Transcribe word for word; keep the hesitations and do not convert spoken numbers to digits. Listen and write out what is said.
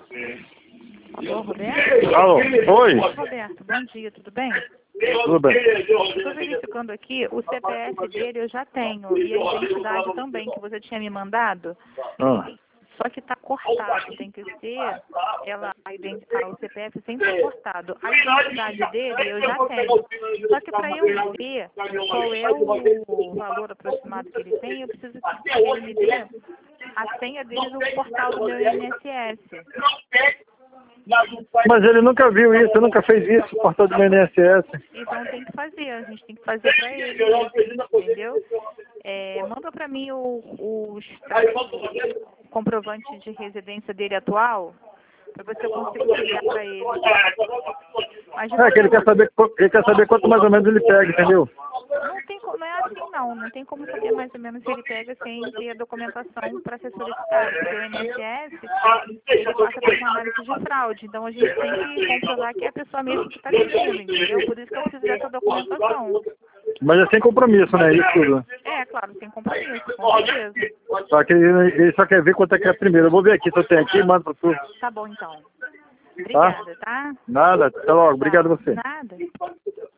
Alô, Roberto? Alô, oi? Roberto, bom dia, tudo bem? Tudo bem. Estou verificando aqui, o C P F dele eu já tenho, e a identidade também, que você tinha me mandado. Ah. Só que está cortado, tem que ser, ela, a identidade, o C P F sempre é cortado. A identidade dele eu já tenho. Só que para eu ver qual é o valor aproximado que ele tem, eu preciso que ele me dê a senha dele no portal do meu I N S S. Mas ele nunca viu isso, nunca fez isso, portal do I N S S. Então tem que fazer, a gente tem que fazer para ele, entendeu? É, manda para mim o, o, o comprovante de residência dele atual, para ver se eu consigo ligar para ele. Mas, É que ele quer saber, ele quer saber quanto mais ou menos ele pega, entendeu? Não tem como, não é assim não, não tem como saber mais ou menos se ele pega sem ter a documentação para ser solicitado, porque o I N S S, ele passa por uma análise de fraude, então a gente tem que comprovar que é a pessoa mesmo que está pedindo, entendeu? Por isso que eu preciso dessa documentação. Mas é sem compromisso, né? Isso tudo. É, claro, sem compromisso, com certeza. Só que ele, ele só quer ver quanto é que é primeiro. Eu vou ver aqui se eu tenho aqui e mando para tu. Tá bom então. Obrigada, tá? Nada, até logo. Obrigado a você. Nada.